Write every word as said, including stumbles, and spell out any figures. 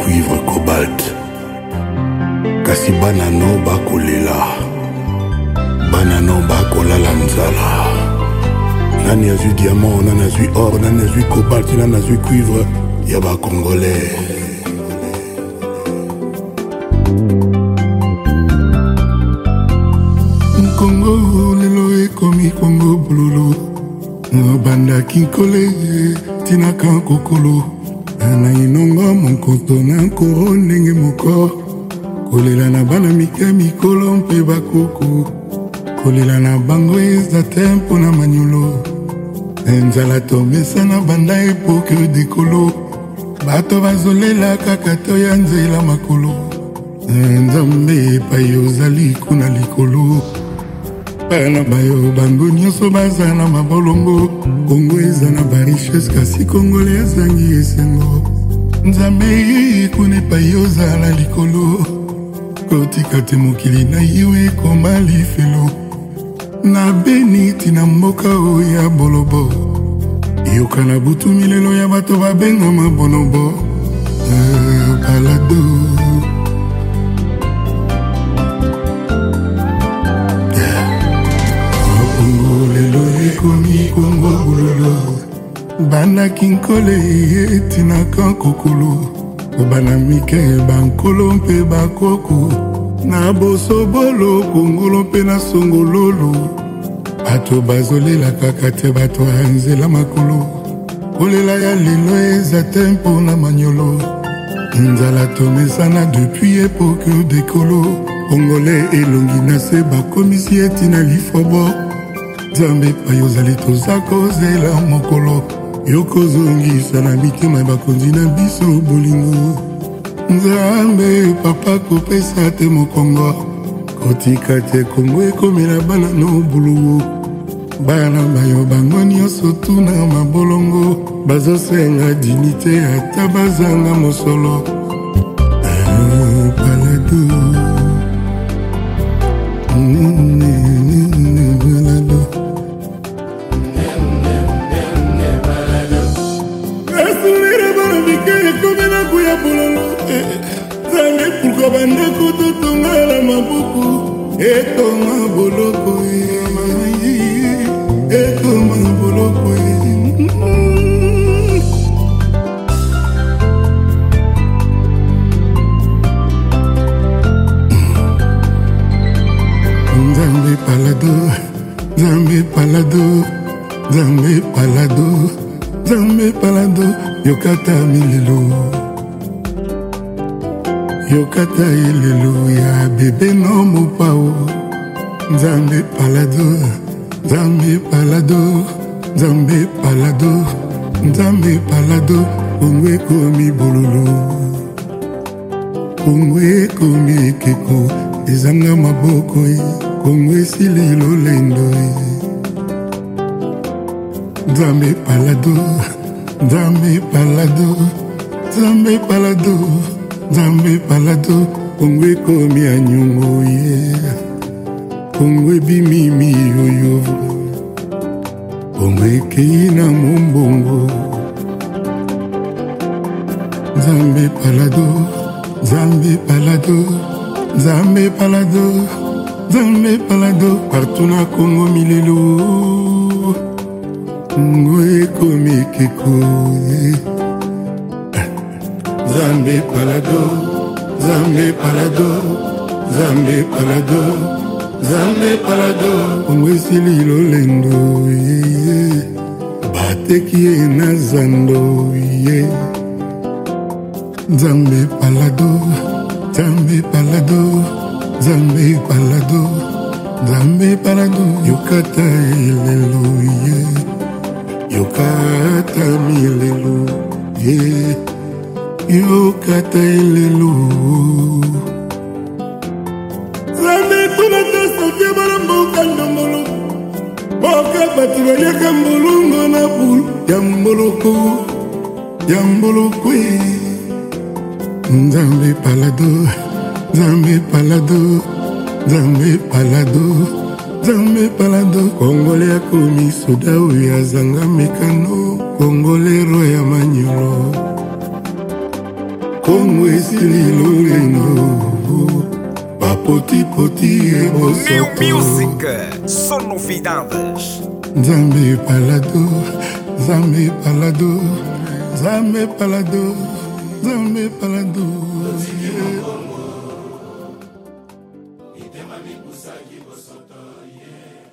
cuivre cobalt. Kasi banano bakolela, banano bakolala nzala. Nani azui diamant, nani azui or, nani azui cobalt, nani azui cuivre, ya ba congolais. Congo lelo ekomi Congo bululu, banda kinkole tina kan kokolo. Na inonga monkoto na nkoro ndenge moko, kolela na bana mike mikolo mpe bakoko, kolela na bango eza tempo na manyolo. Nzala tomesa na banda epoke dekolo, bato bazolela kaka to ya nzela makolo. Nzambe epai ozali kuna likolo, bana bayo bango nyonso baza na mabolongo. Kongo eza na barichese kasi kongole azangi esengo. Nzambe kuna epai ozala likolo, kotika te mokili na yo ekoma lifelo. Na beni tina mboka oya bolobo, yoka na butu milelo ya bato babengama bonobo. uh, Balado komi Kongo bulolo, bana kinkole tina kan kokolo, bana mike bankolo mpe bakoko. Na bosobolo kongolo mpe na songololo, bato bazolela kaka te bato anzela makolo. Kolela ya lelo eza tempo na manyolo, nzala tomesana depuis epoke dekolo. Kongole elongi na se bakomisi etina lifobo. Nzambe epai ozali toza kozela mokolo, yokozongisa na mitema bakonzi na biso bolingo. Nzambe papa kopesa te mokongo, kotika te Kongo ekomela bana no bulugu. Bana bayo bango nyonso tuna mabolongo, bazosenga dinite ata bazanga mosolo. Ah, Balado Balado Zame pourquoi bandeko totonga la mabuku, etoma boloko etoma boloko. Zambe palado, zambe palado, zambe palado, zambe palado, yokata milelo. Yokata haleluya bebe no mopao. Nzambe palado, Nzambe palado, Nzambe palado, Nzambe palado. Kongo ekomi bololo, Kongo ekomi ekeko, ezanga maboko. Kongo esili lolendo. Nzambe palado, Nzambe palado, Nzambe palado, Nzambe palado. Kongo ekomi anyongo ye, Kongo ebimimi yoyo, Kongo ekei na mombongo. Nzambe palado, Nzambe palado, Nzambe palado, Nzambe palado. Partout na Kongo milelo, Kongo ekomi ekeko ye. Nzambe palado, Nzambe palado, Nzambe palado, Nzambe palado. Kongo esili lolendo ye, bateki ye na zando ye. Nzambe palado, Nzambe palado, Nzambe palado, Nzambe palado. Yokata elelo ye, yokata milelo ye, yokata elelo. Nzambe tuna tosoke bala mboka ndomolo, boka batu baliaka mbolongo na bulu ya mboloko, ya mboloko. Nzambe palado, Nzambe palado, Nzambe palado, Nzambe palado. Kongole akomi soda oyo azanga mekano, Kongolero ya manyolo. Congo esili loleno Papoti poti e bosoto New Music, só novidades. Nzambe palado, Nzambe palado, Nzambe palado, Nzambe palado yeah.